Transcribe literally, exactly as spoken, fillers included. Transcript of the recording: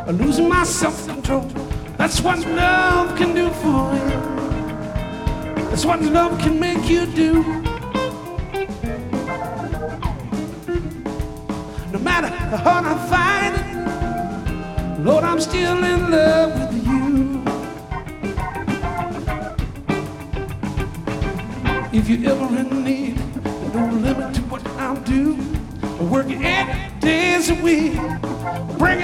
losing my self-control. That's what love can do for you. That's what love can make you do. No matter how hard I find it, Lord, I'm still in love with you. If you're ever in need, no limit to what I'll do. I work eight days a week, bring